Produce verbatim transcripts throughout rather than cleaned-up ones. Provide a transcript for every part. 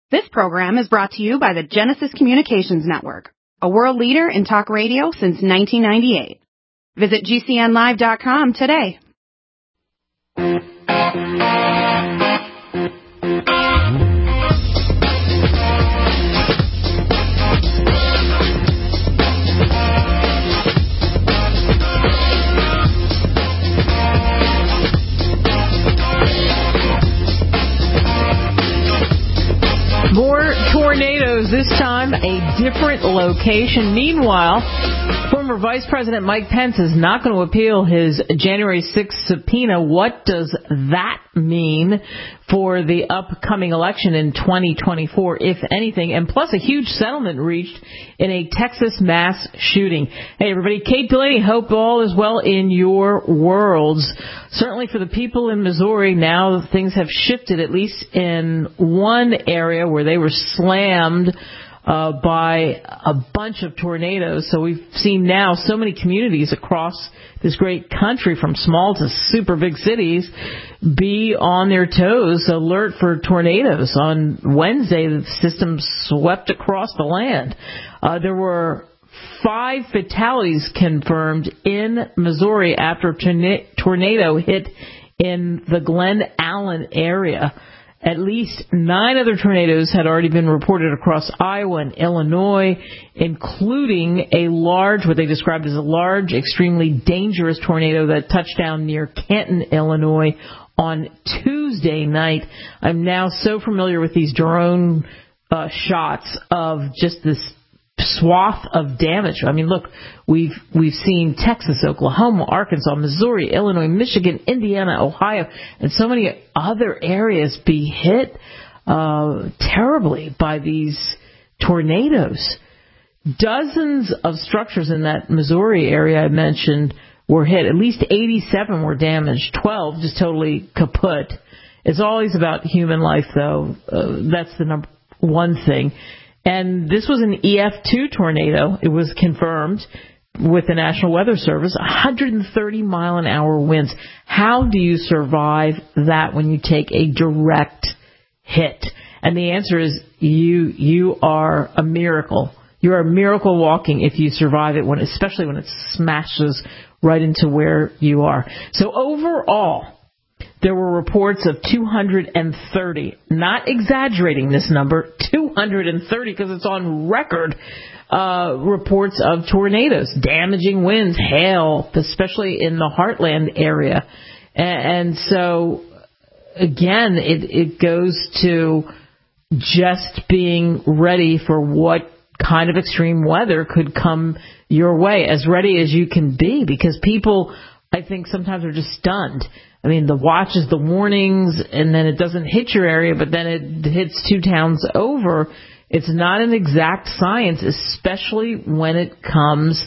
This program is brought to you by the Genesis Communications Network, a world leader in talk radio since nineteen ninety-eight. Visit G C N live dot com today. More tornadoes, this time a different location. Meanwhile, former Vice President Mike Pence is not going to appeal his January sixth subpoena. What does that mean for the upcoming election in twenty twenty-four, if anything? And plus a huge settlement reached in a Texas mass shooting. Hey, everybody, Kate Delaney, hope all is well in your worlds. Certainly for the people in Missouri, now things have shifted, at least in one area where they were slammed uh, by a bunch of tornadoes. So we've seen now so many communities across this great country, from small to super big cities, be on their toes, alert for tornadoes. On Wednesday, the system swept across the land. Uh, there were five fatalities confirmed in Missouri after a tornado hit in the Glen Allen area. At least nine other tornadoes had already been reported across Iowa and Illinois, including a large, what they described as a large, extremely dangerous tornado that touched down near Canton, Illinois on Tuesday night. I'm now so familiar with these drone uh, shots of just this swath of damage. I mean, look, we've we've seen Texas, Oklahoma, Arkansas, Missouri, Illinois, Michigan, Indiana, Ohio, and so many other areas be hit uh, terribly by these tornadoes. Dozens of structures in that Missouri area I mentioned were hit. At least eighty-seven were damaged, twelve just totally kaput. It's always about human life, though. Uh, that's the number one thing. And this was an E F two tornado. It was confirmed with the National Weather Service, one hundred thirty mile an hour winds. How do you survive that when you take a direct hit? And the answer is you you are a miracle. You're a miracle walking if you survive it, when, especially when it smashes right into where you are. So overall, there were reports of two hundred thirty, not exaggerating this number, two hundred thirty, because it's on record, uh, reports of tornadoes, damaging winds, hail, especially in the heartland area. And, and so, again, it, it goes to just being ready for what kind of extreme weather could come your way, as ready as you can be, because people, I think, sometimes are just stunned. I mean, the watches, the warnings, and then it doesn't hit your area, but then it hits two towns over. It's not an exact science, especially when it comes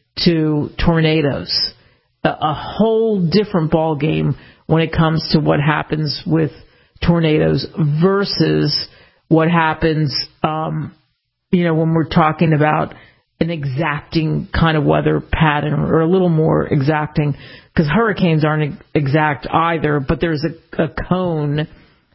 to tornadoes. A, a whole different ballgame when it comes to what happens with tornadoes versus what happens, um, you know, when we're talking about an exacting kind of weather pattern, or a little more exacting, because hurricanes aren't exact either, but there's a, a cone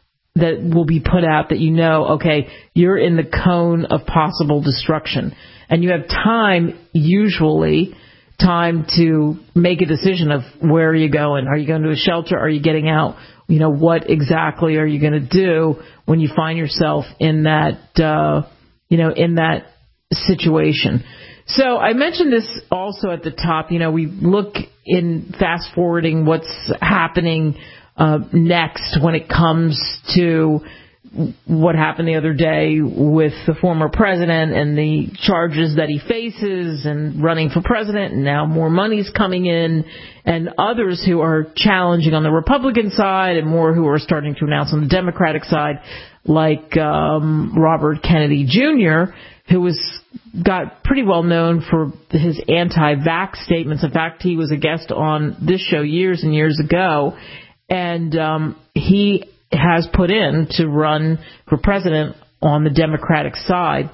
that will be put out that you know, okay, you're in the cone of possible destruction. And you have time, usually, time to make a decision of where are you going. Are you going to a shelter? Are you getting out? You know, what exactly are you going to do when you find yourself in that, uh, you know, in that situation? So I mentioned this also at the top. You know, we look in fast forwarding what's happening uh, next when it comes to what happened the other day with the former president and the charges that he faces and running for president, and now more money's coming in, and others who are challenging on the Republican side and more who are starting to announce on the Democratic side, like um, Robert Kennedy Junior, who was got pretty well known for his anti-vax statements. In fact, he was a guest on this show years and years ago, and um, he has put in to run for president on the Democratic side.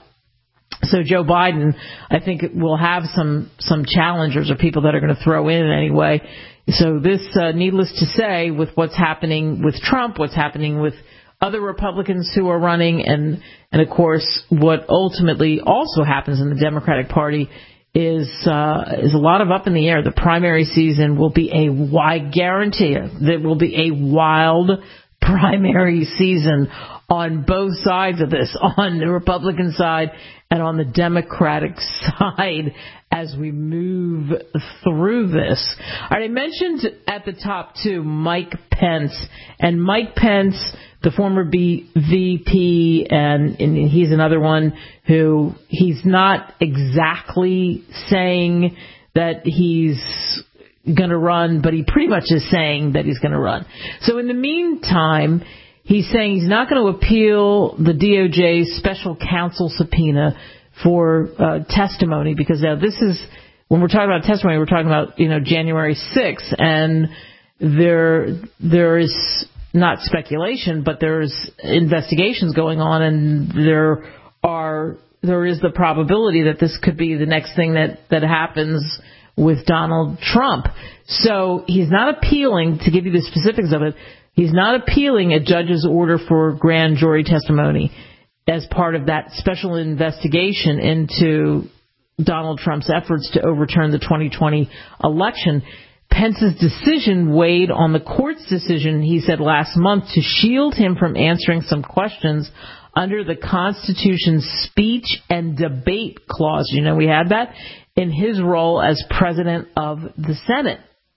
So Joe Biden, I think, will have some some challengers or people that are going to throw in anyway. So this, uh, needless to say, with what's happening with Trump, what's happening with other Republicans who are running, and And, of course, what ultimately also happens in the Democratic Party is uh, is a lot of up in the air. The primary season will be a, I guarantee you, there will be a wild primary season on both sides of this, on the Republican side and on the Democratic side as we move through this. All right, I mentioned at the top, too, Mike Pence. And Mike Pence, the former B- V P, and, and he's another one who he's not exactly saying that he's going to run, but he pretty much is saying that he's going to run. So in the meantime, he's saying he's not going to appeal the D O J's special counsel subpoena for uh, testimony, because now this is, when we're talking about testimony, we're talking about, you know, January sixth, and there there is not speculation, but there's investigations going on, and there are there is the probability that this could be the next thing that, that happens with Donald Trump. So he's not appealing, to give you the specifics of it, he's not appealing a judge's order for grand jury testimony as part of that special investigation into Donald Trump's efforts to overturn the twenty twenty election. Pence's decision weighed on the court's decision, he said last month, to shield him from answering some questions under the Constitution's speech and debate clause. You know, we had that in his role as president of the Senate.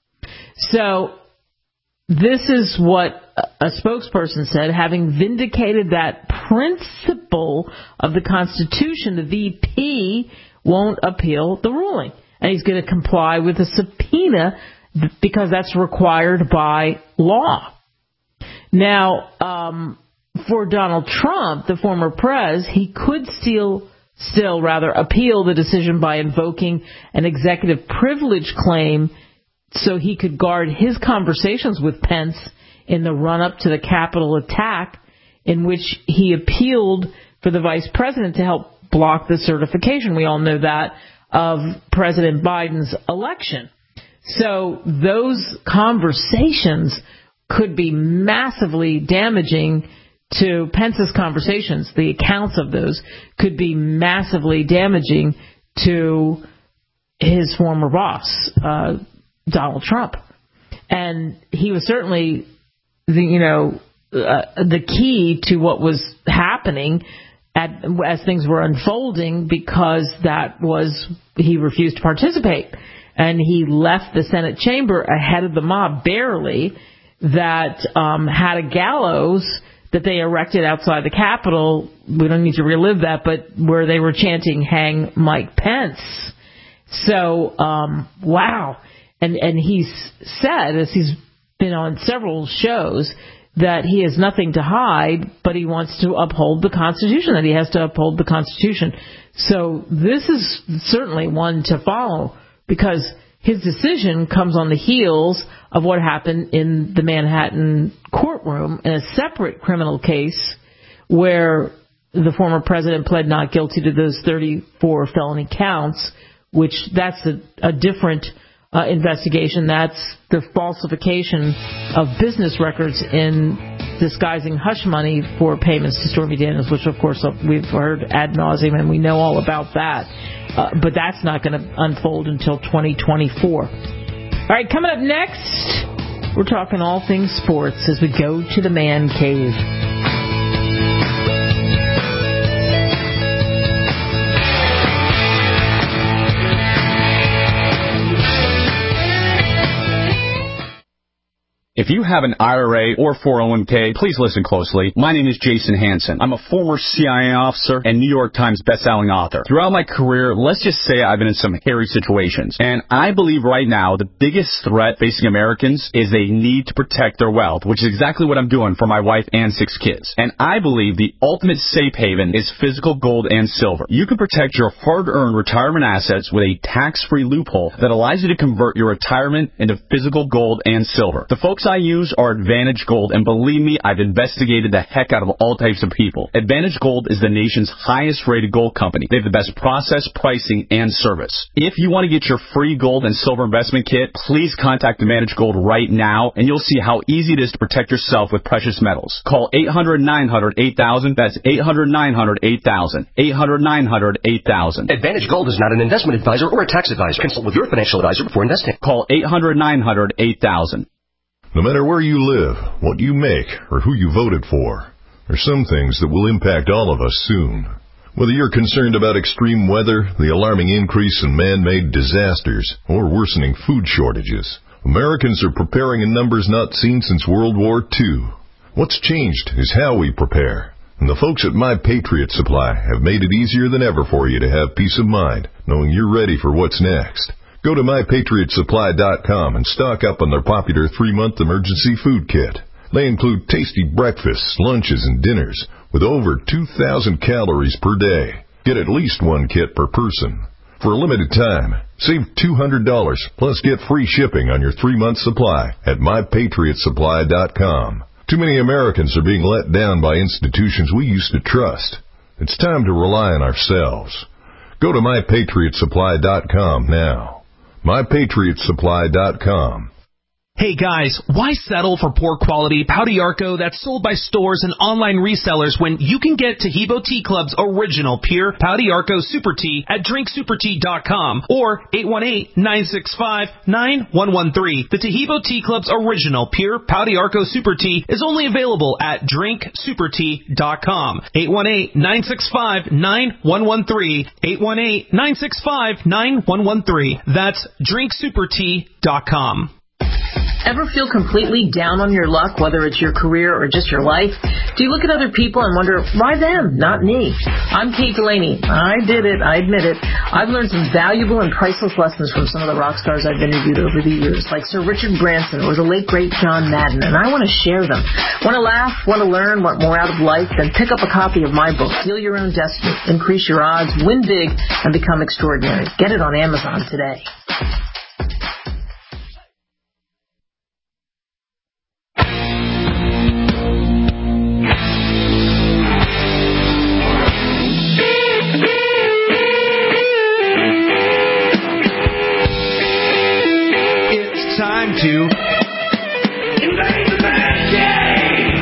So this is what a spokesperson said: having vindicated that principle of the Constitution, the V P won't appeal the ruling. And he's going to comply with a subpoena because that's required by law. Now, um, for Donald Trump, the former pres, he could still, still rather appeal the decision by invoking an executive privilege claim so he could guard his conversations with Pence in the run-up to the Capitol attack, in which he appealed for the vice president to help block the certification, we all know that, of President Biden's election. So those conversations could be massively damaging to Pence's conversations. The accounts of those could be massively damaging to his former boss, uh, Donald Trump. And he was certainly, the, you know, uh, the key to what was happening at, as things were unfolding, because that was, he refused to participate. And he left the Senate chamber ahead of the mob, barely, that um, had a gallows that they erected outside the Capitol. We don't need to relive that, but where they were chanting, "Hang Mike Pence." So, um, wow. And, and he's said, as he's been on several shows, that he has nothing to hide, but he wants to uphold the Constitution, that he has to uphold the Constitution. So this is certainly one to follow, because his decision comes on the heels of what happened in the Manhattan courtroom in a separate criminal case where the former president pled not guilty to those thirty-four felony counts, which that's a, a different uh, investigation. That's the falsification of business records in disguising hush money for payments to Stormy Daniels, which, of course, we've heard ad nauseum, and we know all about that. Uh, but that's not going to unfold until twenty twenty-four. All right, coming up next, we're talking all things sports as we go to the man cave. If you have an I R A or four oh one k, please listen closely. My name is Jason Hansen. I'm a former C I A officer and New York Times bestselling author. Throughout my career, let's just say I've been in some hairy situations. And I believe right now the biggest threat facing Americans is they need to protect their wealth, which is exactly what I'm doing for my wife and six kids. And I believe the ultimate safe haven is physical gold and silver. You can protect your hard-earned retirement assets with a tax-free loophole that allows you to convert your retirement into physical gold and silver. The folks I I use are Advantage Gold, and believe me, I've investigated the heck out of all types of people. Advantage Gold is the nation's highest-rated gold company. They have the best process, pricing, and service. If you want to get your free gold and silver investment kit, please contact Advantage Gold right now, and you'll see how easy it is to protect yourself with precious metals. Call eight hundred, nine hundred, eight thousand. That's eight hundred, nine hundred, eight thousand. eight hundred, nine hundred, eight thousand. Advantage Gold is not an investment advisor or a tax advisor. Consult with your financial advisor before investing. Call eight hundred, nine hundred, eight thousand. No matter where you live, what you make, or who you voted for, there are some things that will impact all of us soon. Whether you're concerned about extreme weather, the alarming increase in man-made disasters, or worsening food shortages, Americans are preparing in numbers not seen since World War Two. What's changed is how we prepare. And the folks at My Patriot Supply have made it easier than ever for you to have peace of mind, knowing you're ready for what's next. Go to my patriot supply dot com and stock up on their popular three-month emergency food kit. They include tasty breakfasts, lunches, and dinners with over two thousand calories per day. Get at least one kit per person. For a limited time, save two hundred dollars plus get free shipping on your three-month supply at my patriot supply dot com. Too many Americans are being let down by institutions we used to trust. It's time to rely on ourselves. Go to my patriot supply dot com now. my patriot supply dot com. Hey guys, why settle for poor quality Pouty Arco that's sold by stores and online resellers when you can get Taheebo Tea Club's original pure Pouty Arco Super Tea at drink super tea dot com or eight one eight, nine six five, nine one one three. The Taheebo Tea Club's original pure Pouty Arco Super Tea is only available at drink super tea dot com. eight one eight, nine six five, nine one one three. eight one eight, nine six five, nine one one three. That's drink super tea dot com. Ever feel completely down on your luck, whether it's your career or just your life? Do you look at other people and wonder, why them, not me? I'm Kate Delaney. I did it. I admit it. I've learned some valuable and priceless lessons from some of the rock stars I've interviewed over the years, like Sir Richard Branson or the late, great John Madden, and I want to share them. Want to laugh, want to learn, want more out of life? Then pick up a copy of my book, Deal Your Own Destiny, Increase Your Odds, Win Big, and Become Extraordinary. Get it on Amazon today. To invade the bad game.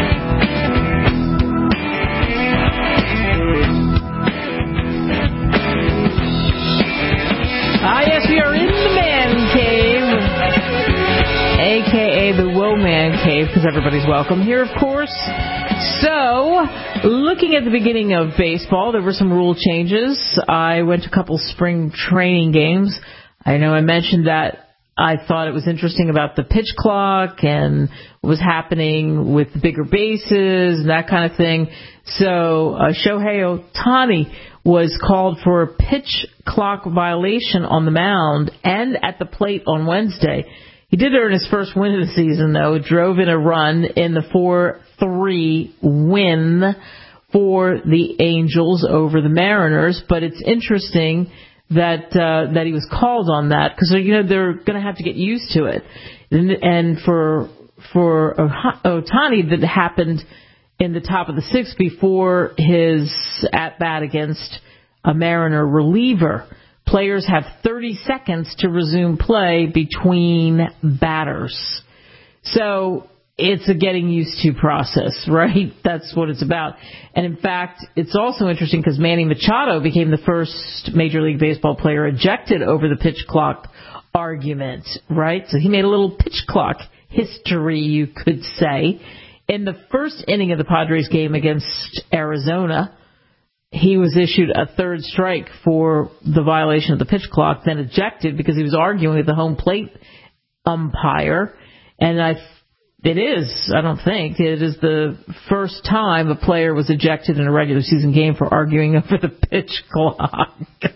Ah, yes, we are in the man cave, a k a the Woe Man Cave, because everybody's welcome here, of course. So, looking at the beginning of baseball, there were some rule changes. I went to a couple spring training games. I know I mentioned that I thought it was interesting about the pitch clock and what was happening with the bigger bases and that kind of thing. So uh, Shohei Ohtani was called for a pitch clock violation on the mound and at the plate on Wednesday. He did earn his first win of the season, though. Drove in a run in the four three win for the Angels over the Mariners. But it's interesting that uh, that he was called on that, because you know they're going to have to get used to it. And, and for for Ohtani, that happened in the top of the sixth before his at bat against a Mariner reliever. Players have thirty seconds to resume play between batters. So it's a getting used to process, right? That's what it's about. And in fact, it's also interesting because Manny Machado became the first Major League Baseball player ejected over the pitch clock argument, right? So he made a little pitch clock history, you could say. In the first inning of the Padres game against Arizona, he was issued a third strike for the violation of the pitch clock, then ejected because he was arguing with the home plate umpire. And I It is, I don't think, it is the first time a player was ejected in a regular season game for arguing over the pitch clock.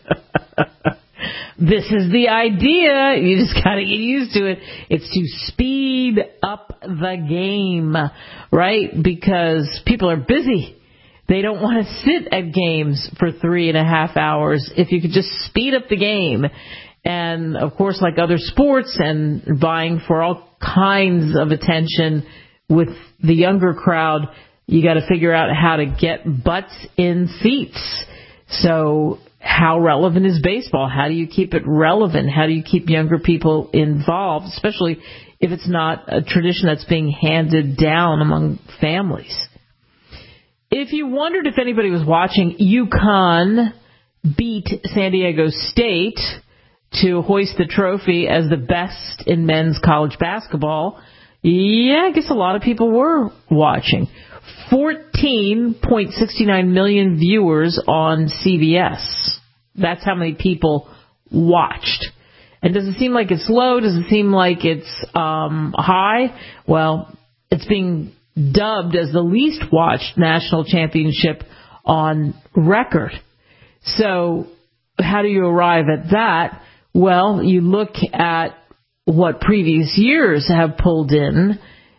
This is the idea. You just got to get used to it. It's to speed up the game, right? Because people are busy. They don't want to sit at games for three and a half hours. If you could just speed up the game And, of course, like other sports and vying for all kinds of attention with the younger crowd, you got to figure out how to get butts in seats. So how relevant is baseball? How do you keep it relevant? How do you keep younger people involved, especially if it's not a tradition that's being handed down among families? If you wondered if anybody was watching, UConn beat San Diego State to hoist the trophy as the best in men's college basketball. Yeah, I guess a lot of people were watching. fourteen point six nine million viewers on C B S. That's how many people watched. And does it seem like it's low? Does it seem like it's um, high? Well, it's being dubbed as the least watched national championship on record. So how do you arrive at that? Well, you look at what previous years have pulled in,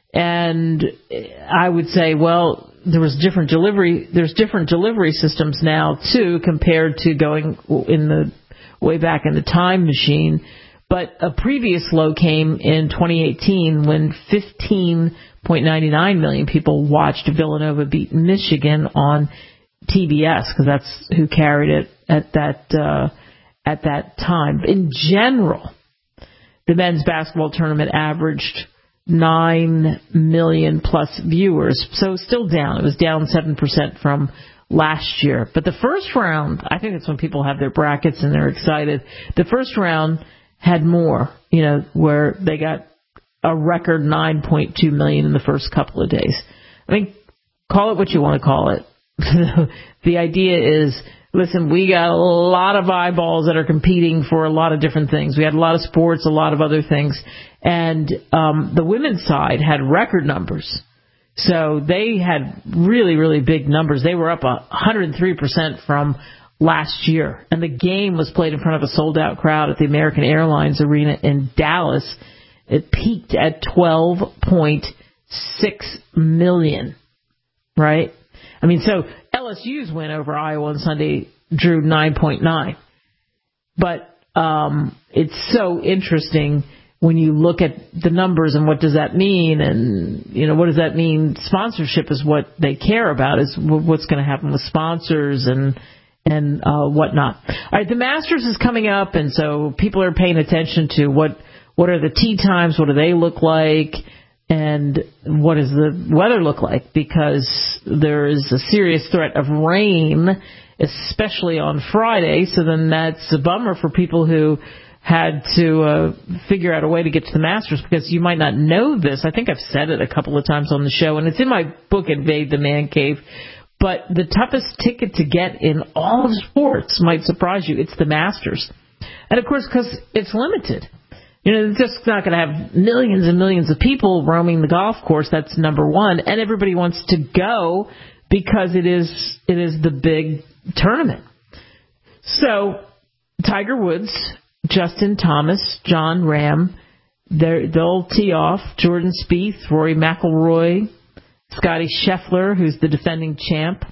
and I would say, well, there was different delivery. There's different delivery systems now too, compared to going in the way back in the time machine. But a previous low came in twenty eighteen when fifteen point nine nine million people watched Villanova beat Michigan on T B S, because that's who carried it at that uh, at that time. In general, the men's basketball tournament averaged nine million plus viewers, so still down. It was down seven percent from last year. But the first round, I think that's when people have their brackets and they're excited. The first round had more, you know, where they got a record nine point two million in the first couple of days. I mean, call it what you want to call it. The idea is, listen, we got a lot of eyeballs that are competing for a lot of different things. We had a lot of sports, a lot of other things. And um, the women's side had record numbers. So they had really, really big numbers. They were up one hundred three percent from last year. And the game was played in front of a sold-out crowd at the American Airlines Arena in Dallas. It peaked at twelve point six million, right? I mean, so L S U's win over Iowa on Sunday drew nine point nine. But um, it's so interesting when you look at the numbers and what does that mean, and, you know, what does that mean? Sponsorship is what they care about, is what's going to happen with sponsors and and uh, whatnot. All right, the Masters is coming up, and so people are paying attention to what what are the tee times, what do they look like, and what does the weather look like, because there is a serious threat of rain, especially on Friday. So then that's a bummer for people who had to uh, figure out a way to get to the Masters, because you might not know this. I think I've said it a couple of times on the show, and it's in my book, Invade the Man Cave. But the toughest ticket to get in all of sports might surprise you. It's the Masters. And, of course, because it's limited. You know, it's just not going to have millions and millions of people roaming the golf course. That's number one. And everybody wants to go because it is it is the big tournament. So Tiger Woods, Justin Thomas, John Ram, they'll tee off. Jordan Spieth, Rory McIlroy, Scotty Scheffler, who's the defending champ,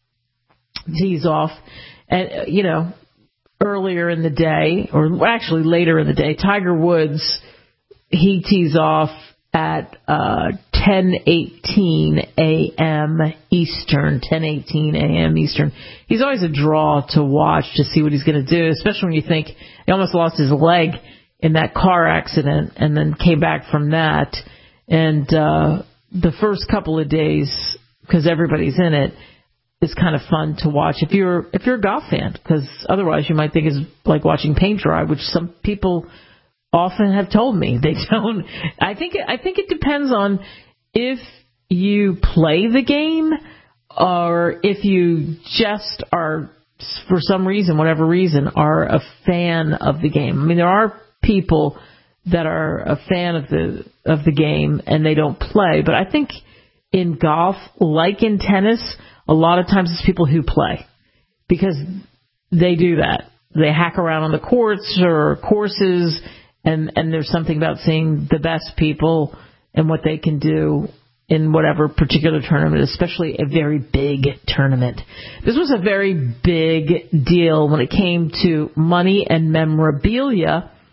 tees off. And, you know, earlier in the day, or actually later in the day, Tiger Woods, he tees off at uh, ten eighteen a.m. Eastern, ten eighteen a.m. Eastern. He's always a draw to watch to see what he's going to do, especially when you think he almost lost his leg in that car accident and then came back from that. And uh, the first couple of days, because everybody's in it, is kind of fun to watch if you're if you're a golf fan, because otherwise you might think it's like watching paint dry, which some people often have told me they don't. I think I think it depends on if you play the game or if you just are, for some reason, whatever reason, are a fan of the game. I mean, there are people that are a fan of the of the game and they don't play, but I think in golf, like in tennis, a lot of times it's people who play, because they do that. They hack around on the courts or courses, and, and there's something about seeing the best people and what they can do in whatever particular tournament, especially a very big tournament. This was a very big deal when it came to money and memorabilia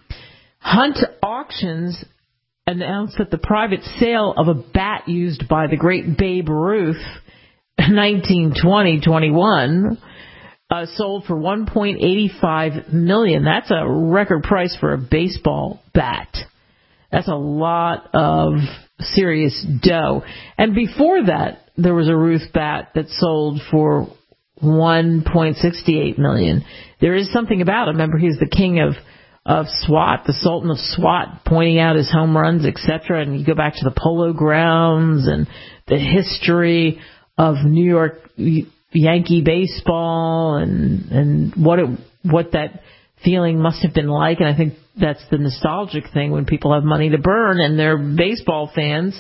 Hunt Auctions announced that the private sale of a bat used by the great Babe Ruth, nineteen twenty twenty-one, uh, sold for one point eight five million dollars. That's a record price for a baseball bat. That's a lot of serious dough. And before that, there was a Ruth bat that sold for one point six eight million dollars. There is something about him. Remember, he's the king of of SWAT, the Sultan of SWAT, pointing out his home runs, et cetera. And you go back to the Polo Grounds and the history of New York Yankee baseball and and what it what that feeling must have been like. And I think that's the nostalgic thing when people have money to burn and they're baseball fans,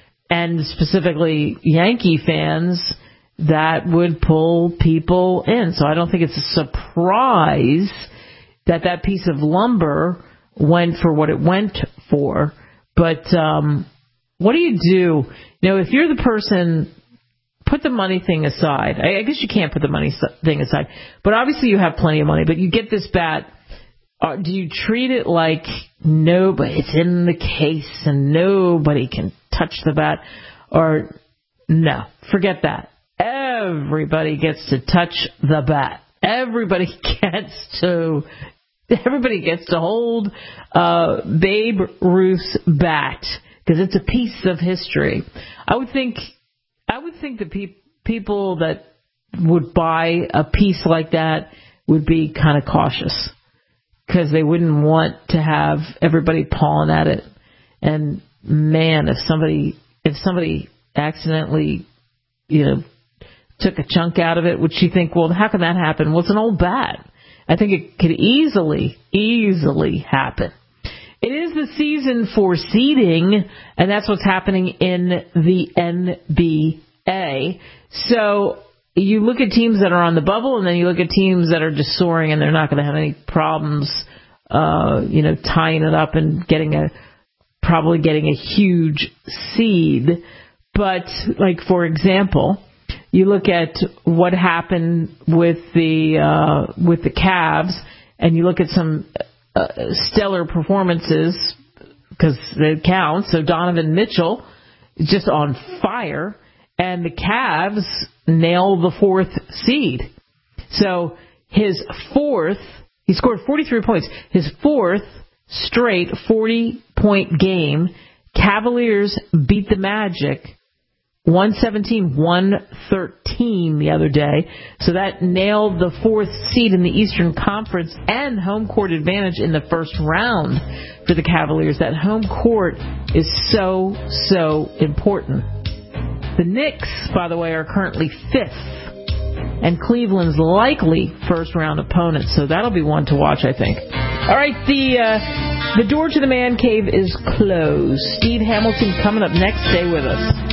and specifically Yankee fans, that would pull people in. So I don't think it's a surprise that that piece of lumber went for what it went for. But um, what do you do? You know, if you're the person, put the money thing aside. I, I guess you can't put the money thing aside. But obviously you have plenty of money. But you get this bat. Uh, do you treat it like nobody, it's in the case and nobody can touch the bat? Or no, forget that. Everybody gets to touch the bat. Everybody gets to... Everybody gets to hold uh, Babe Ruth's bat because it's a piece of history. I would think, I would think the pe- people that would buy a piece like that would be kind of cautious because they wouldn't want to have everybody pawing at it. And man, if somebody if somebody accidentally, you know, took a chunk out of it, would you think, well, how can that happen? Well, it's an old bat. I think it could easily, easily happen. It is the season for seeding, and that's what's happening in the N B A. So you look at teams that are on the bubble, and then you look at teams that are just soaring, and they're not going to have any problems, uh, you know, tying it up and getting a, probably getting a huge seed. But, like, for example, you look at what happened with the uh, with the Cavs, and you look at some uh, stellar performances because it counts. So Donovan Mitchell is just on fire, and the Cavs nailed the fourth seed. So his fourth, he scored forty-three points. His fourth straight forty-point game. Cavaliers beat the Magic one seventeen one thirteen the other day. So that nailed the fourth seed in the Eastern Conference and home court advantage in the first round for the Cavaliers. That home court is so, so important. The Knicks, by the way, are currently fifth, and Cleveland's likely first round opponent. So that'll be one to watch, I think. All right, the uh, the door to the man cave is closed. Steve Hamilton coming up next. Stay with us.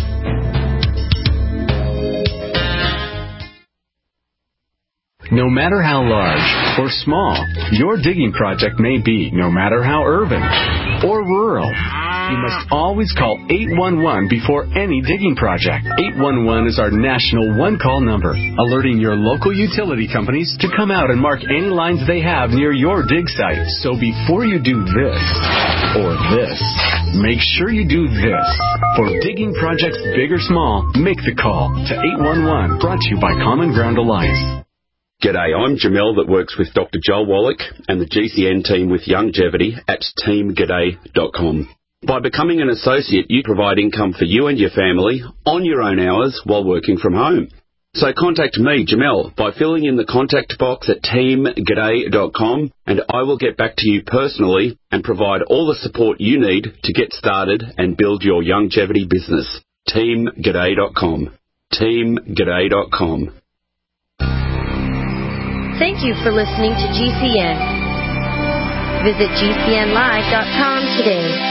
No matter how large or small your digging project may be, no matter how urban or rural, you must always call eight one one before any digging project. eight one one is our national one-call number, alerting your local utility companies to come out and mark any lines they have near your dig site. So before you do this or this, make sure you do this. For digging projects big or small, make the call to eight one one, brought to you by Common Ground Alliance. G'day, I'm Jamel that works with Doctor Joel Wallach and the G C N team with Longevity at team g'day dot com. By becoming an associate, you provide income for you and your family on your own hours while working from home. So contact me, Jamel, by filling in the contact box at team g'day dot com, and I will get back to you personally and provide all the support you need to get started and build your longevity business. team g'day dot com. team g'day dot com. Thank you for listening to G C N. Visit G C N live dot com today.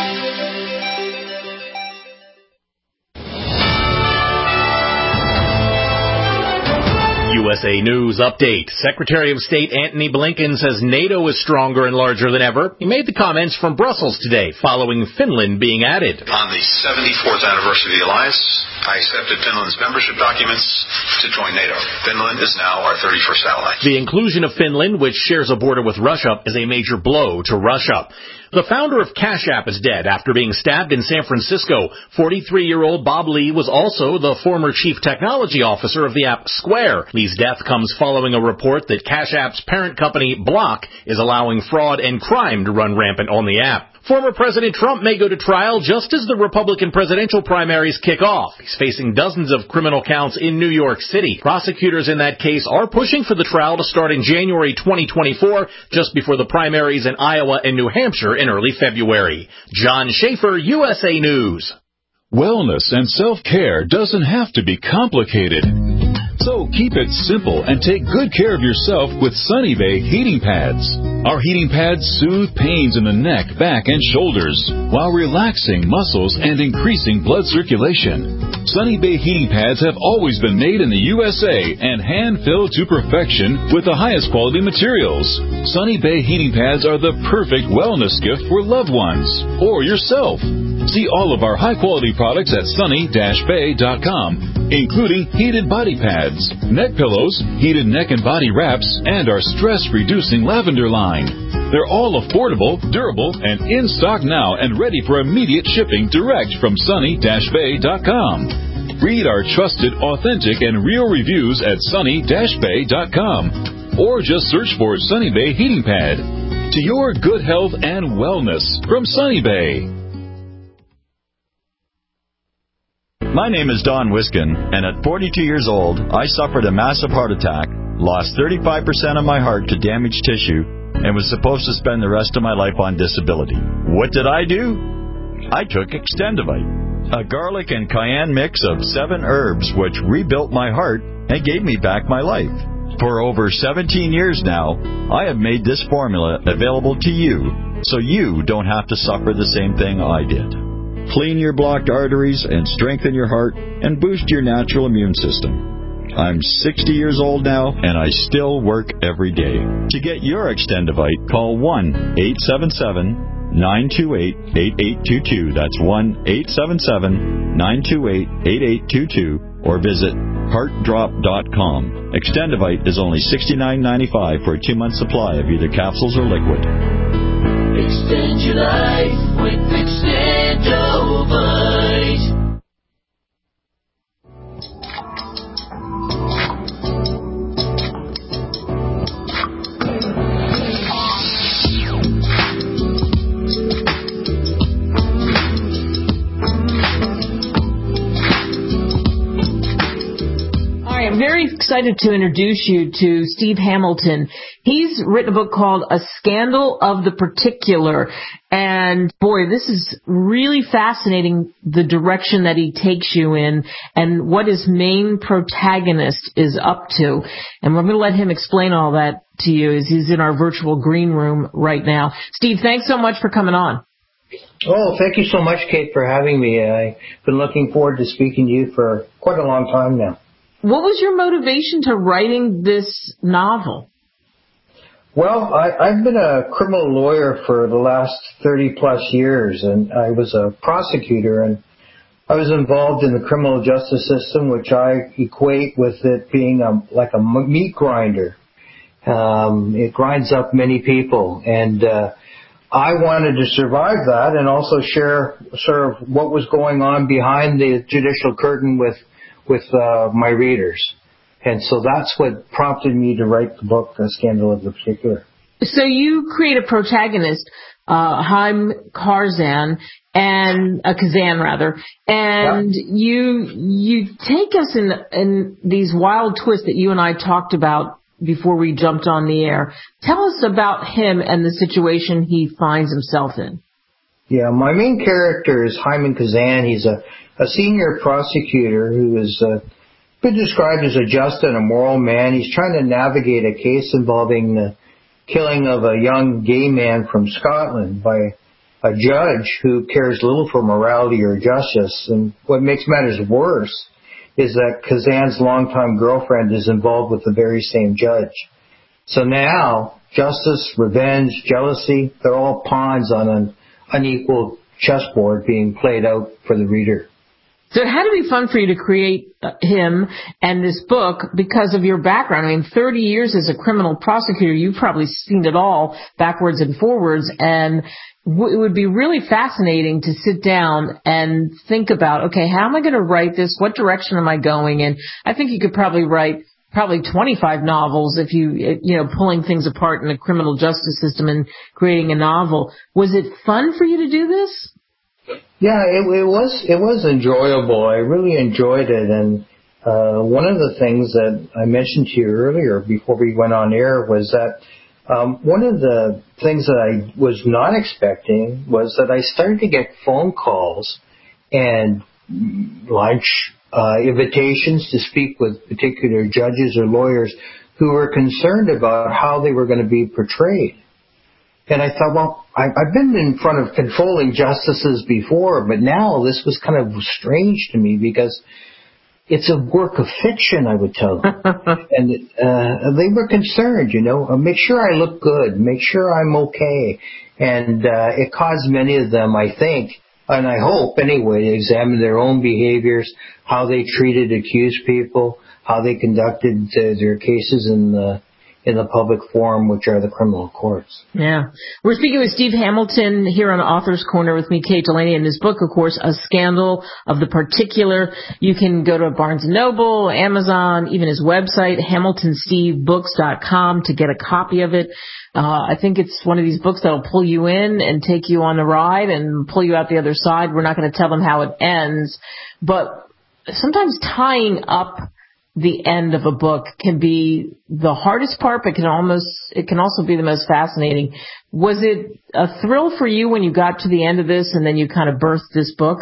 U S A News Update. Secretary of State Antony Blinken says NATO is stronger and larger than ever. He made the comments from Brussels today, following Finland being added. On the seventy-fourth anniversary of the alliance, I accepted Finland's membership documents to join NATO. Finland is now our thirty-first ally. The inclusion of Finland, which shares a border with Russia, is a major blow to Russia. The founder of Cash App is dead after being stabbed in San Francisco. forty-three-year-old Bob Lee was also the former chief technology officer of the app Square. Lee's death comes following a report that Cash App's parent company, Block, is allowing fraud and crime to run rampant on the app. Former President Trump may go to trial just as the Republican presidential primaries kick off. He's facing dozens of criminal counts in New York City. Prosecutors in that case are pushing for the trial to start in January twenty twenty-four, just before the primaries in Iowa and New Hampshire in early February. John Schaefer, U S A News. Wellness and self-care doesn't have to be complicated. So keep it simple and take good care of yourself with Sunny Bay heating pads. Our heating pads soothe pains in the neck, back, and shoulders while relaxing muscles and increasing blood circulation. Sunny Bay heating pads have always been made in the U S A and hand-filled to perfection with the highest quality materials. Sunny Bay heating pads are the perfect wellness gift for loved ones or yourself. See all of our high-quality products at sunny dash bay dot com, including heated body pads, neck pillows, heated neck and body wraps, and our stress-reducing lavender line. They're all affordable, durable, and in stock now and ready for immediate shipping direct from sunny dash bay dot com. Read our trusted, authentic, and real reviews at sunny dash bay dot com, or just search for Sunny Bay Heating Pad. To your good health and wellness from Sunny Bay. My name is Don Wiskin, and at forty-two years old, I suffered a massive heart attack, lost thirty-five percent of my heart to damaged tissue, and was supposed to spend the rest of my life on disability. What did I do? I took Extendivite, a garlic and cayenne mix of seven herbs which rebuilt my heart and gave me back my life. For over seventeen years now, I have made this formula available to you so you don't have to suffer the same thing I did. Clean your blocked arteries and strengthen your heart and boost your natural immune system. I'm sixty years old now, and I still work every day. To get your Extendivite, call one eight seven seven, nine two eight, eight eight two two. That's one eight seven seven, nine two eight, eight eight two two, or visit heart drop dot com. Extendivite is only sixty-nine ninety-five for a two-month supply of either capsules or liquid. Extend your life with Extendovite. I'm very excited to introduce you to Steve Hamilton. He's written a book called A Scandal of the Particular. And boy, this is really fascinating, the direction that he takes you in and what his main protagonist is up to. And we're going to let him explain all that to you as he's in our virtual green room right now. Steve, thanks so much for coming on. Oh, thank you so much, Kate, for having me. I've been looking forward to speaking to you for quite a long time now. What was your motivation to writing this novel? Well, I, I've been a criminal lawyer for the last thirty plus years, and I was a prosecutor, and I was involved in the criminal justice system, which I equate with it being a, like a meat grinder. Um, it grinds up many people, and uh, I wanted to survive that and also share sort of what was going on behind the judicial curtain with with uh, my readers. And so that's what prompted me to write the book, A Scandal of the Particular. So you create a protagonist, uh, Haim Karzan, and uh, Kazan rather, and yeah. you you take us in in these wild twists that you and I talked about before we jumped on the air. Tell us about him and the situation he finds himself in. Yeah, my main character is Haim Kazan. He's a, a senior prosecutor who is uh, been described as a just and a moral man. He's trying to navigate a case involving the killing of a young gay man from Scotland by a judge who cares little for morality or justice. And what makes matters worse is that Kazan's longtime girlfriend is involved with the very same judge. So now, justice, revenge, jealousy, they're all pawns on an unequal chessboard being played out for the reader. So it had to be fun for you to create uh, him and this book because of your background. I mean, thirty years as a criminal prosecutor, you've probably seen it all backwards and forwards, and w- it would be really fascinating to sit down and think about, okay, how am I going to write this? What direction am I going in? I think you could probably write probably twenty-five novels if you, you know, pulling things apart in the criminal justice system and creating a novel. Was it fun for you to do this? Yeah, it, it was it was enjoyable. I really enjoyed it, and uh, one of the things that I mentioned to you earlier before we went on air was that um, one of the things that I was not expecting was that I started to get phone calls and lunch uh, invitations to speak with particular judges or lawyers who were concerned about how they were going to be portrayed. And I thought, well, I've been in front of controlling justices before, but now this was kind of strange to me because it's a work of fiction, I would tell them. And uh, they were concerned, you know, make sure I look good, make sure I'm okay. And uh, it caused many of them, I think, and I hope anyway, to examine their own behaviors, how they treated accused people, how they conducted uh, their cases in the in the public forum, which are the criminal courts. Yeah. We're speaking with Steve Hamilton here on Author's Corner with me, Kate Delaney, and his book, of course, A Scandal of the Particular. You can go to Barnes and Noble, Amazon, even his website, hamilton steve books dot com to get a copy of it. Uh, I think it's one of these books that'll pull you in and take you on the ride and pull you out the other side. We're not going to tell them how it ends, but sometimes tying up the end of a book can be the hardest part, but can almost, it can also be the most fascinating. Was it a thrill for you when you got to the end of this and then you kind of birthed this book?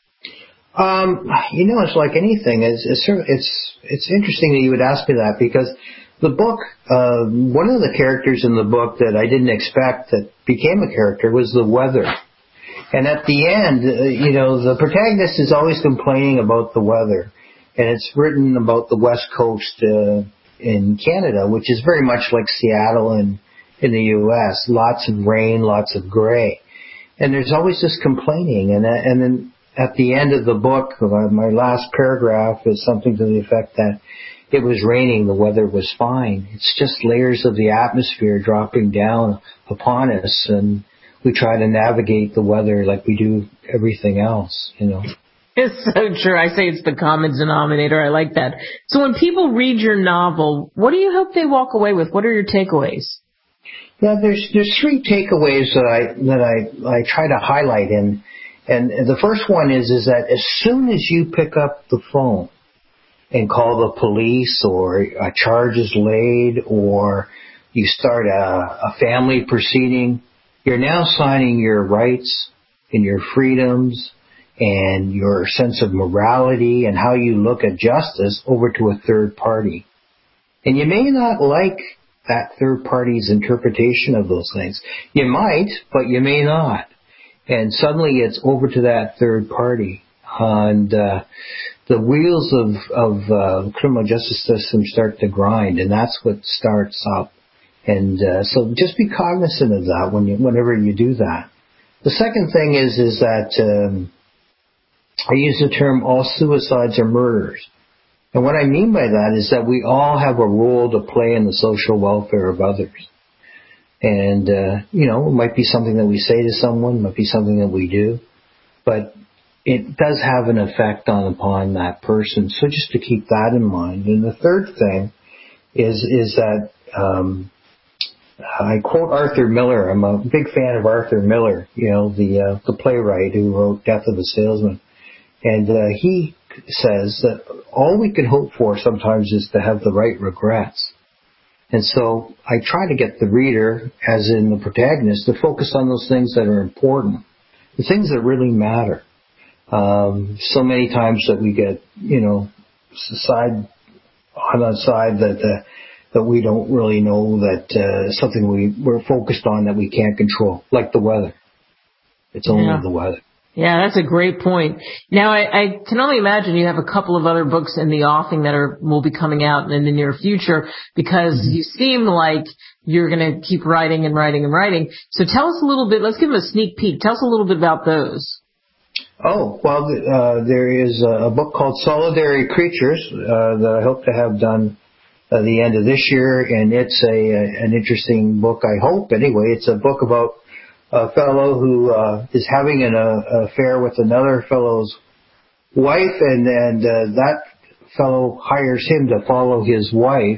Um, you know, it's like anything. It's, it's, it's, it's interesting that you would ask me that because the book, uh, one of the characters in the book that I didn't expect that became a character was the weather. And at the end, uh, you know, the protagonist is always complaining about the weather. And it's written about the West Coast uh, in Canada, which is very much like Seattle in, in the U S Lots of rain, lots of gray. And there's always this complaining. And, and then at the end of the book, my last paragraph is something to the effect that it was raining, the weather was fine. It's just layers of the atmosphere dropping down upon us. And we try to navigate the weather like we do everything else, you know. It's so true. I say it's the common denominator. I like that. So when people read your novel, what do you hope they walk away with? What are your takeaways? Yeah, there's there's three takeaways that I that I, I try to highlight, and and the first one is is that as soon as you pick up the phone and call the police, or a charge is laid, or you start a, a family proceeding, you're now signing your rights and your freedoms and your sense of morality and how you look at justice over to a third party. And you may not like that third party's interpretation of those things. You might, but you may not. And suddenly it's over to that third party. And uh, the wheels of, of uh, the criminal justice system start to grind, and that's what starts up. And uh, so just be cognizant of that when you, whenever you do that. The second thing is, is that um, I use the term all suicides are murders. And what I mean by that is that we all have a role to play in the social welfare of others. And, uh, you know, it might be something that we say to someone, it might be something that we do, but it does have an effect on upon that person. So just to keep that in mind. And the third thing is, is that, um, I quote Arthur Miller. I'm a big fan of Arthur Miller, you know, the, uh, the playwright who wrote Death of a Salesman. And uh, he says that all we can hope for sometimes is to have the right regrets. And so I try to get the reader, as in the protagonist, to focus on those things that are important, the things that really matter. Um, so many times that we get, you know, side on the side that uh, that we don't really know that uh, something we, we're focused on that we can't control, like the weather. It's only yeah. the weather. Yeah, that's a great point. Now, I, I can only imagine you have a couple of other books in the offing that are will be coming out in the near future, because mm-hmm. you seem like you're going to keep writing and writing and writing. So tell us a little bit. Let's give them a sneak peek. Tell us a little bit about those. Oh, well, uh, there is a book called Solitary Creatures uh, that I hope to have done at the end of this year, and it's a, a an interesting book, I hope. Anyway, it's a book about a fellow who uh, is having an uh, affair with another fellow's wife, and, and uh, that fellow hires him to follow his wife,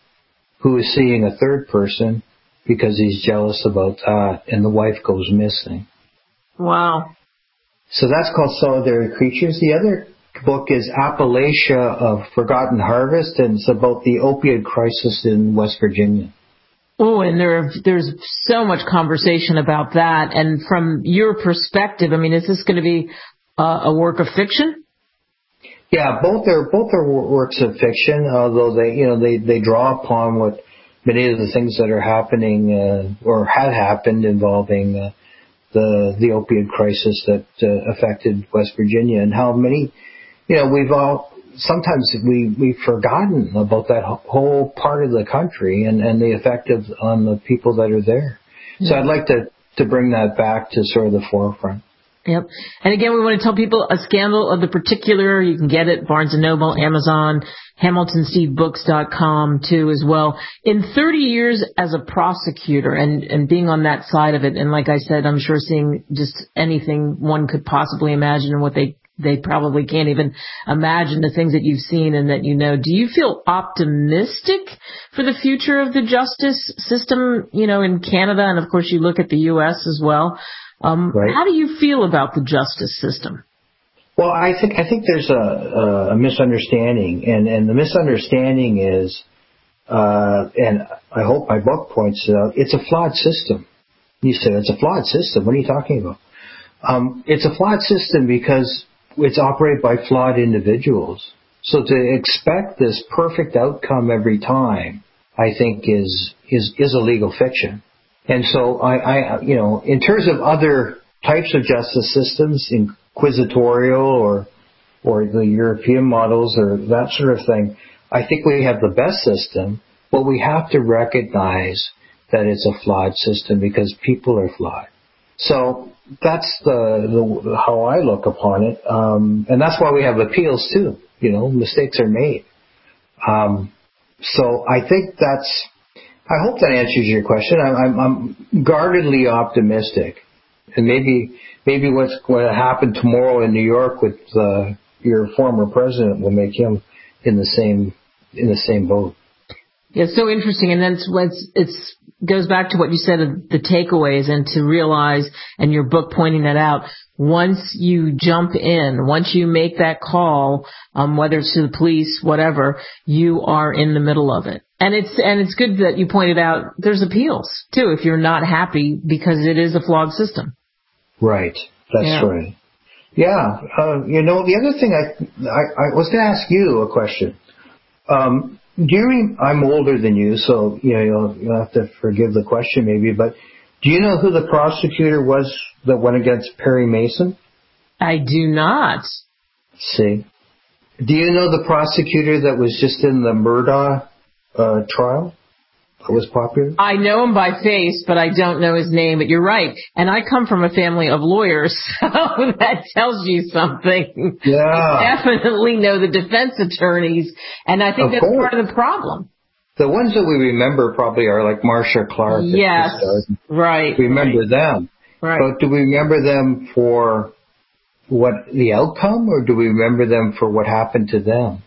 who is seeing a third person, because he's jealous about that, and the wife goes missing. Wow. So that's called Solitary Creatures. The other book is Appalachia of Forgotten Harvest, and it's about the opioid crisis in West Virginia. Oh, and there there's so much conversation about that. And from your perspective, I mean, is this going to be uh, a work of fiction? Yeah, both are both are works of fiction, although they you know they, they draw upon what many of the things that are happening uh, or had happened involving uh, the the opioid crisis that uh, affected West Virginia, and how many you know we've all sometimes we we've forgotten about that whole part of the country and, and the effect of on the people that are there. Yeah. So I'd like to to bring that back to sort of the forefront. Yep. And again, we want to tell people A Scandal of the Particular. You can get it Barnes and Noble, Amazon, Hamilton Steve Books dot com too as well. In thirty years as a prosecutor and, and being on that side of it, and like I said, I'm sure seeing just anything one could possibly imagine and what they, they probably can't even imagine, the things that you've seen and that you know. Do you feel optimistic for the future of the justice system, you know, in Canada? And of course you look at the U S as well. Um, right. How do you feel about the justice system? Well, I think I think there's a, a misunderstanding, and, and the misunderstanding is, uh, and I hope my book points it out, it's a flawed system. You say it's a flawed system. What are you talking about? Um, it's a flawed system because it's operated by flawed individuals. So to expect this perfect outcome every time, I think is is is a legal fiction. And so I, I, you know, in terms of other types of justice systems, inquisitorial or, or the European models or that sort of thing, I think we have the best system, but we have to recognize that it's a flawed system because people are flawed. So that's the, the how I look upon it. Um, and that's why we have appeals too. You know, mistakes are made. Um, so I think that's, I hope that answers your question. I'm, I'm guardedly optimistic, and maybe maybe what's going to happen tomorrow in New York with uh, your former president will make him in the same in the same boat. Yeah, it's so interesting, and then it's, it's it's goes back to what you said of the takeaways, and to realize, and your book pointing that out. Once you jump in, once you make that call, um, whether it's to the police, whatever, you are in the middle of it. And it's and it's good that you pointed out there's appeals too if you're not happy, because it is a flawed system. Right. That's yeah. right. Yeah. Uh, you know, the other thing I I, I was going to ask you a question. Um, do you re- I'm older than you, so you know you'll, you'll have to forgive the question maybe. But do you know who the prosecutor was that went against Perry Mason? I do not. See. Do you know the prosecutor that was just in the Murdaugh Uh, trial that was popular? I know him by face, but I don't know his name. But you're right. And I come from a family of lawyers, so that tells you something. Yeah. I definitely know the defense attorneys, and I think of that's course. part of the problem. The ones that we remember probably are like Marcia Clark. Yes, right. We remember right. them. Right. But do we remember them for what the outcome, or do we remember them for what happened to them?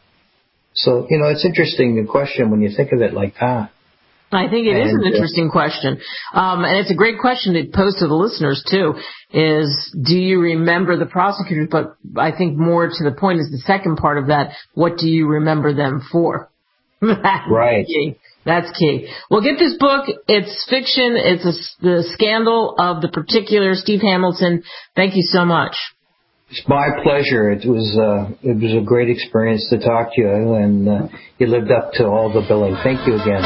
So, you know, it's interesting, the question, when you think of it like that. I think it and, is an interesting uh, question. Um, and it's a great question to pose to the listeners, too, is do you remember the prosecutors? But I think more to the point is the second part of that, what do you remember them for? That's right. Key. That's key. Well, get this book. It's fiction. It's a, the Scandal of the Particular. Steve Hamilton, thank you so much. It's my pleasure. It was uh, it was a great experience to talk to you, and uh, you lived up to all the billing. Thank you again.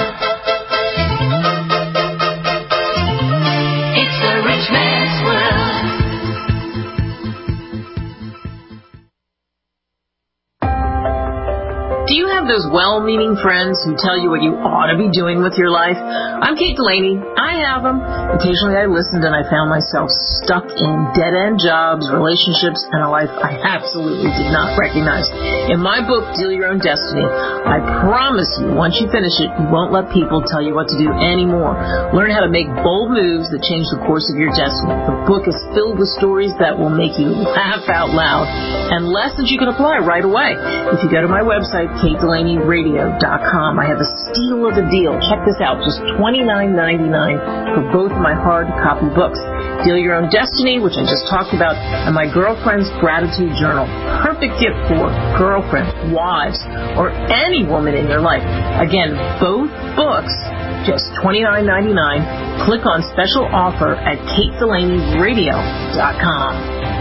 It's a rich man's world. Do you have those well-meaning friends who tell you what you ought to be doing with your life? I'm Kate Delaney. I have them. Occasionally I listened and I found myself stuck in dead-end jobs, relationships, and a life I absolutely did not recognize. In my book, Deal Your Own Destiny, I promise you, once you finish it, you won't let people tell you what to do anymore. Learn how to make bold moves that change the course of your destiny. The book is filled with stories that will make you laugh out loud and lessons you can apply right away. If you go to my website, kate delaney radio dot com, I have a steal of a deal. Check this out, just twenty-nine ninety-nine for both of my hard copy books. Deal Your Own Destiny, which I just talked about, and my Girlfriend's Gratitude Journal. Perfect gift for girlfriends, wives, or any woman in your life. Again, both books, just twenty-nine ninety-nine. Click on special offer at kate delaney radio dot com.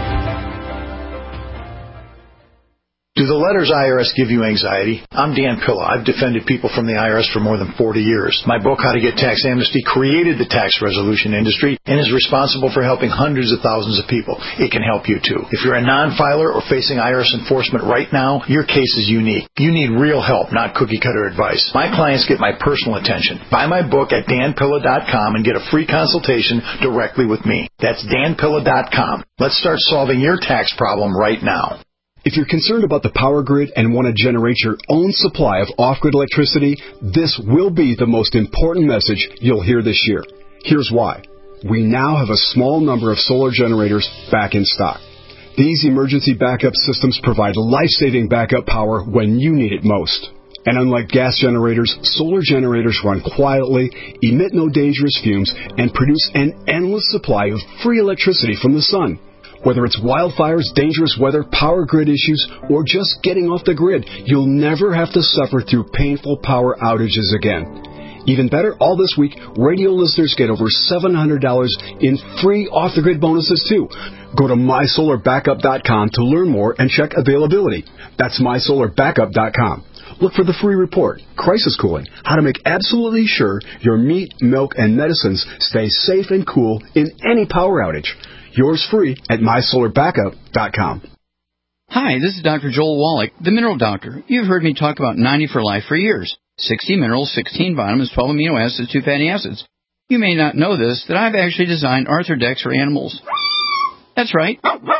Do the letters I R S give you anxiety? I'm Dan Pilla. I've defended people from the I R S for more than forty years. My book, How to Get Tax Amnesty, created the tax resolution industry and is responsible for helping hundreds of thousands of people. It can help you, too. If you're a non-filer or facing I R S enforcement right now, your case is unique. You need real help, not cookie-cutter advice. My clients get my personal attention. Buy my book at dan pilla dot com and get a free consultation directly with me. That's dan pilla dot com. Let's start solving your tax problem right now. If you're concerned about the power grid and want to generate your own supply of off-grid electricity, this will be the most important message you'll hear this year. Here's why. We now have a small number of solar generators back in stock. These emergency backup systems provide life-saving backup power when you need it most. And unlike gas generators, solar generators run quietly, emit no dangerous fumes, and produce an endless supply of free electricity from the sun. Whether it's wildfires, dangerous weather, power grid issues, or just getting off the grid, you'll never have to suffer through painful power outages again. Even better, all this week, radio listeners get over seven hundred dollars in free off-the-grid bonuses, too. Go to my solar backup dot com to learn more and check availability. That's my solar backup dot com. Look for the free report, Crisis Cooling, how to make absolutely sure your meat, milk, and medicines stay safe and cool in any power outage. Yours free at my solar backup dot com. Hi, this is Doctor Joel Wallach, the Mineral Doctor. You've heard me talk about ninety for Life for years. sixty minerals, sixteen vitamins, twelve amino acids, two fatty acids. You may not know this, that I've actually designed Arthrodex for animals. That's right.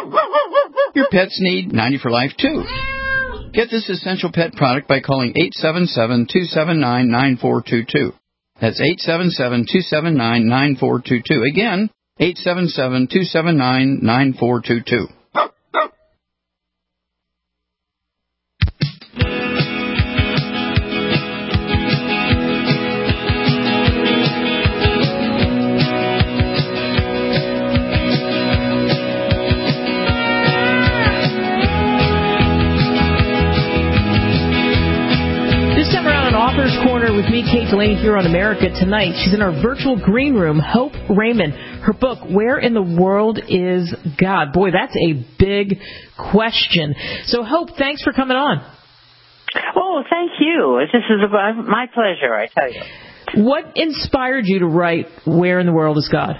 Your pets need ninety for Life, too. Get this essential pet product by calling eight seven seven, two seven nine, nine four two two. That's eight seven seven, two seven nine, nine four two two. Again, eight seven seven, two seven nine, nine four two two. Author's Corner with me, Kate Delaney, here on America Tonight. She's in our virtual green room, Hope Raymond. Her book, Where in the World is God? Boy, that's a big question. So, Hope, thanks for coming on. Oh, thank you. This is my pleasure, I tell you. What inspired you to write Where in the World is God?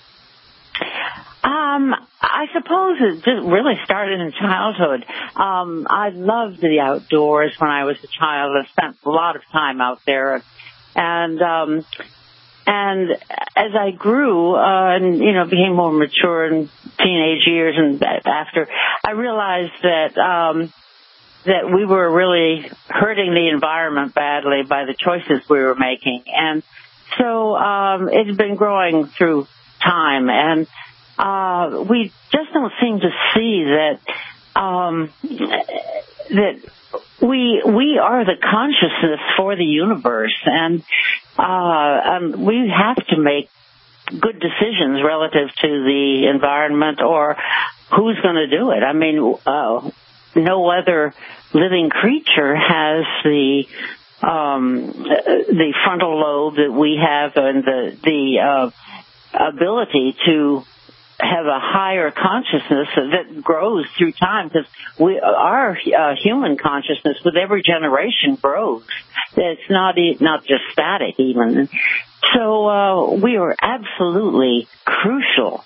Um, I suppose it just really started in childhood. Um, I loved the outdoors when I was a child. I spent a lot of time out there, and um, and as I grew uh, and you know became more mature in teenage years and after, I realized that um, that we were really hurting the environment badly by the choices we were making, and so um, it's been growing through time and. Uh, we just don't seem to see that, um, that we, we are the consciousness for the universe, and, uh, and we have to make good decisions relative to the environment or who's going to do it. I mean, uh, no other living creature has the, um, the frontal lobe that we have and the, the, uh, ability to have a higher consciousness that grows through time because we, our uh, human consciousness with every generation grows. It's not not just static even. So uh, we are absolutely crucial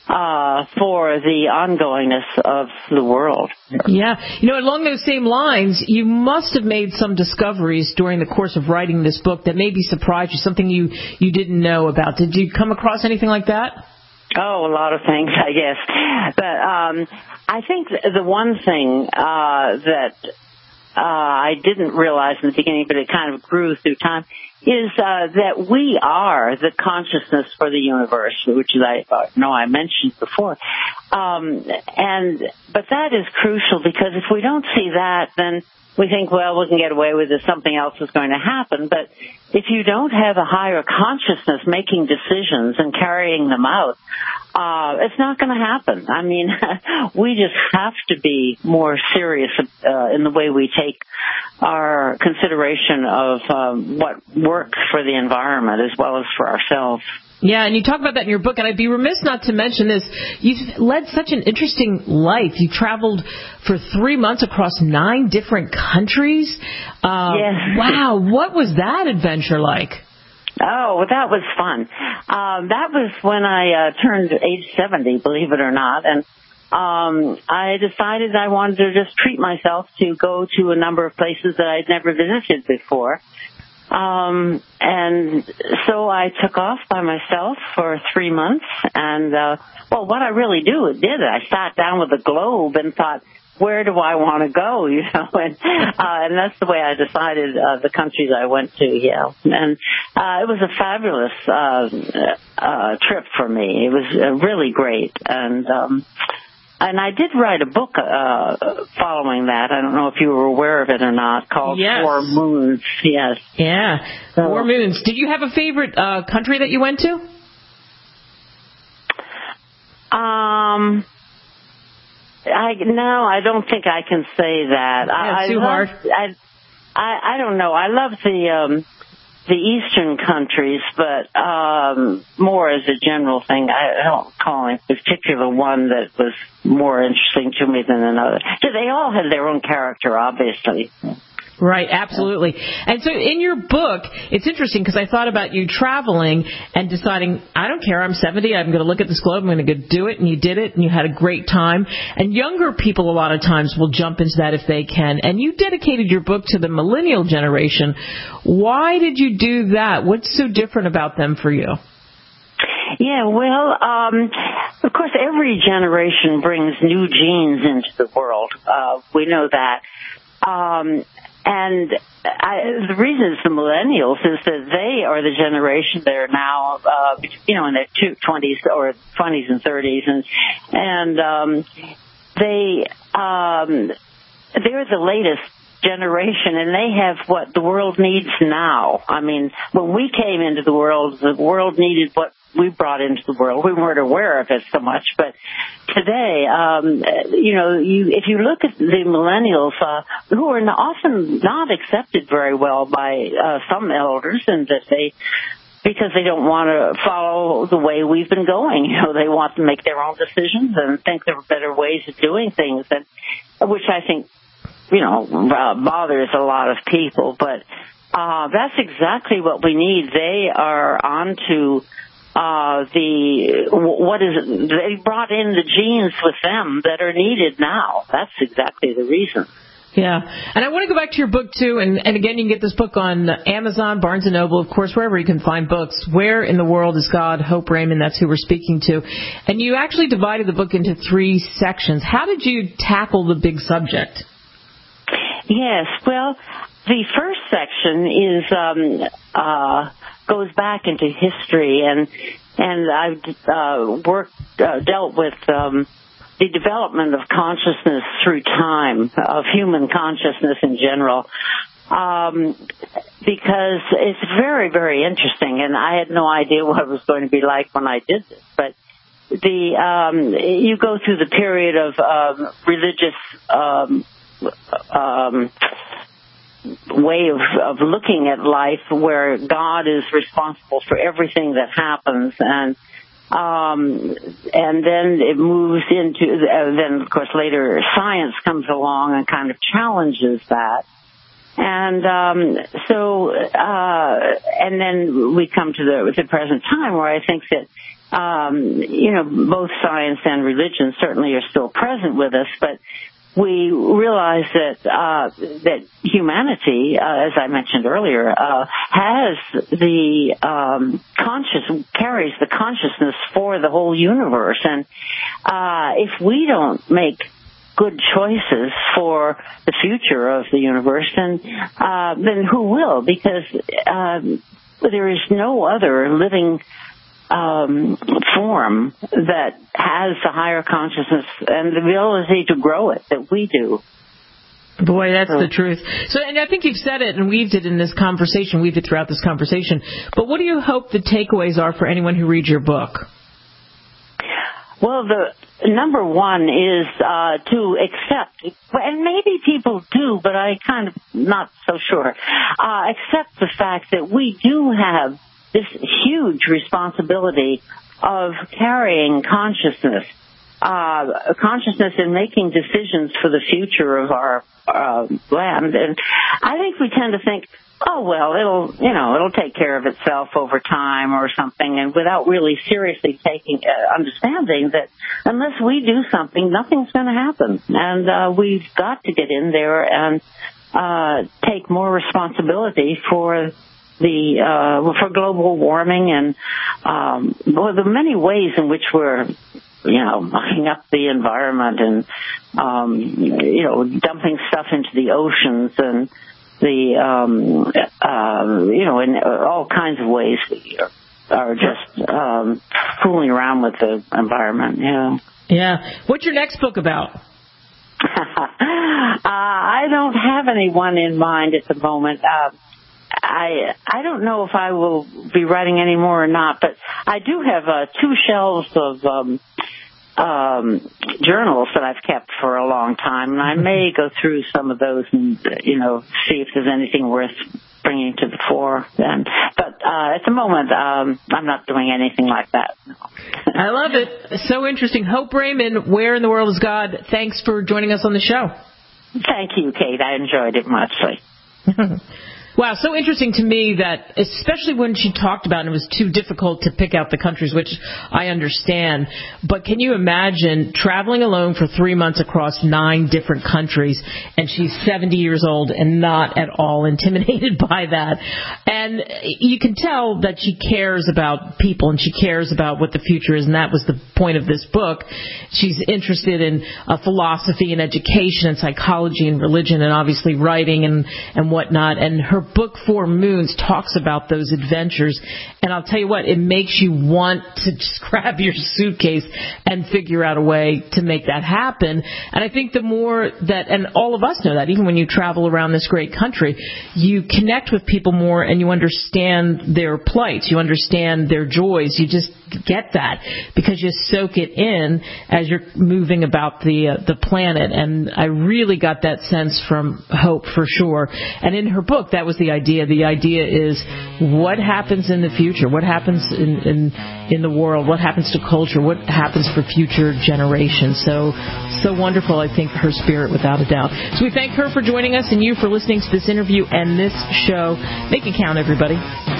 uh, for the ongoingness of the world. Yeah. You know, along those same lines, you must have made some discoveries during the course of writing this book that maybe surprised you, something you, you didn't know about. Did you come across anything like that? Oh, a lot of things, I guess. But um, I think the one thing uh, that uh, I didn't realize in the beginning, but it kind of grew through time, is uh, that we are the consciousness for the universe, which is I uh, know I mentioned before. Um, and but that is crucial, because if we don't see that, then we think, well, we can get away with it, something else is going to happen. But if you don't have a higher consciousness making decisions and carrying them out, uh, it's not going to happen. I mean, we just have to be more serious uh, in the way we take our consideration of um, what works for the environment as well as for ourselves. Yeah, and you talk about that in your book, and I'd be remiss not to mention this. You've led such an interesting life. You traveled for three months across nine different countries. Uh, yes. Wow, what was that adventure like? Oh, well, that was fun. Um, that was when I uh, turned age seventy, believe it or not, and um, I decided I wanted to just treat myself to go to a number of places that I'd never visited before. Um, and so I took off by myself for three months, and, uh, well, what I really do, it did, I sat down with a globe and thought, where do I want to go, you know, and, uh, and that's the way I decided, uh, the countries I went to, yeah, and, uh, it was a fabulous, uh, uh, trip for me. It was uh, really great, and, um, And I did write a book uh, following that. I don't know if you were aware of it or not, called yes. Four Moons. Yes. Yeah, so, Four Moons. Did you have a favorite uh, country that you went to? Um, I no, I don't think I can say that. Yeah, I, too I hard. Love, I, I I don't know. I love the um, the eastern countries, but um, more as a general thing. I don't call any particular one that was more interesting to me than another. So they all had their own character, obviously. Right, absolutely. And so in your book, it's interesting because I thought about you traveling and deciding, I don't care, I'm seventy, I'm going to look at this globe, I'm going to go do it, and you did it, and you had a great time. And younger people a lot of times will jump into that if they can. And you dedicated your book to the millennial generation. Why did you do that? What's so different about them for you? Yeah, well, um, of course, every generation brings new genes into the world. Uh, we know that. Um, and I, the reason it's the millennials is that they are the generation that are now, uh, you know, in their twenties or twenties and thirties, and and um, they um, they're the latest generation, and they have what the world needs now. I mean, when we came into the world, the world needed what we brought into the world. We weren't aware of it so much, but today, um, you know, you, if you look at the millennials, uh, who are often not accepted very well by uh, some elders, and that they, because they don't want to follow the way we've been going. You know, they want to make their own decisions and think there are better ways of doing things, and which I think, you know, uh, bothers a lot of people. But uh, that's exactly what we need. They are onto Uh, the, what is it? They brought in the genes with them that are needed now. That's exactly the reason. Yeah. And I want to go back to your book, too. And, and again, you can get this book on Amazon, Barnes and Noble, of course, wherever you can find books. Where in the World is God? Hope Raymond, that's who we're speaking to. And you actually divided the book into three sections. How did you tackle the big subject? Yes. Well, the first section is, um, uh, goes back into history, and and I've uh, worked uh, dealt with um, the development of consciousness through time, of human consciousness in general, um, because it's very, very interesting, and I had no idea what it was going to be like when I did this. But the um, you go through the period of um, religious um, um, way of, of looking at life, where God is responsible for everything that happens, and um, and then it moves into, uh, then of course later science comes along and kind of challenges that, And um, so, uh, and then we come to the, the present time where I think that, um, you know, both science and religion certainly are still present with us, but we realize that uh, that humanity, uh, as I mentioned earlier, uh, has the um, conscious carries the consciousness for the whole universe, and uh, if we don't make good choices for the future of the universe, then uh, then who will? Because um, there is no other living Um, form that has the higher consciousness and the ability to grow it that we do. Boy, that's the truth. So, and I think you've said it and weaved it in this conversation, weaved it throughout this conversation. But what do you hope the takeaways are for anyone who reads your book? Well, the number one is uh, to accept, and maybe people do, but I kind of not so sure, uh, accept the fact that we do have this huge responsibility of carrying consciousness, uh, consciousness in making decisions for the future of our uh, land. And I think we tend to think, oh, well, it'll, you know, it'll take care of itself over time or something, and without really seriously taking, uh, understanding that unless we do something, nothing's going to happen. And uh, we've got to get in there and uh, take more responsibility for the uh for global warming and um well, the many ways in which we're, you know, mucking up the environment and um you know, dumping stuff into the oceans and the um uh you know, in all kinds of ways we are, are just um fooling around with the environment. Yeah. Yeah. What's your next book about? uh, I don't have anyone in mind at the moment. Uh, I I don't know if I will be writing any more or not, but I do have uh, two shelves of um, um, journals that I've kept for a long time, and I may go through some of those and, you know, see if there's anything worth bringing to the fore then. But uh, at the moment, um, I'm not doing anything like that. I love it. So interesting. Hope Raymond, Where in the World is God? Thanks for joining us on the show. Thank you, Kate. I enjoyed it muchly. Wow, so interesting to me that, especially when she talked about, and it was too difficult to pick out the countries, which I understand, but can you imagine traveling alone for three months across nine different countries, and she's seventy years old and not at all intimidated by that. And you can tell that she cares about people and she cares about what the future is, and that was the point of this book. She's interested in uh, philosophy and education and psychology and religion and obviously writing and, and whatnot, and her book Four Moons talks about those adventures, and I'll tell you what, it makes you want to just grab your suitcase and figure out a way to make that happen. And I think the more that, and all of us know that, even when you travel around this great country, you connect with people more and you understand their plights, you understand their joys, you just get that because you soak it in as you're moving about the uh, the planet. And I really got that sense from Hope for sure. And in her book, that was the idea. The idea is what happens in the future, what happens in, in in the world, what happens to culture, what happens for future generations. So, so wonderful, I think, her spirit, without a doubt. So we thank her for joining us and you for listening to this interview and this show. Make it count, everybody.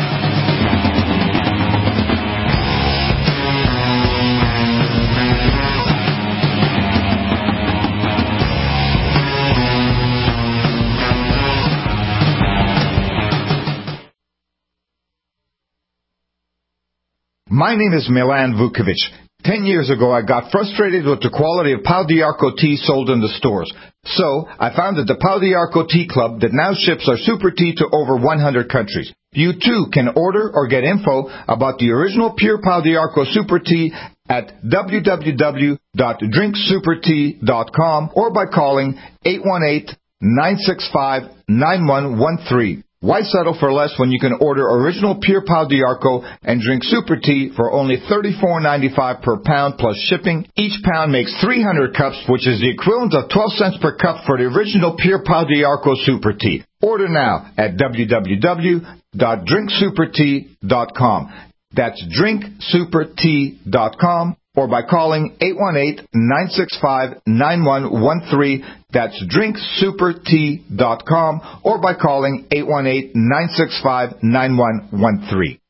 My name is Milan Vukovic. Ten years ago, I got frustrated with the quality of Pau d'Arco tea sold in the stores. So, I founded the Pau d'Arco Tea Club that now ships our super tea to over one hundred countries. You too can order or get info about the original pure Pau d'Arco super tea at w w w dot drink super tea dot com or by calling eight one eight, nine six five, nine one one three. Why settle for less when you can order original pure Pau d'Arco and drink super tea for only thirty-four ninety-five per pound plus shipping? Each pound makes three hundred cups, which is the equivalent of twelve cents per cup for the original pure Pau d'Arco super tea. Order now at w w w dot drink super tea dot com. That's drink super tea dot com. or by calling eight one eight, nine six five, nine one one three. That's drink super tea dot com, or by calling eight one eight, nine six five, nine one one three.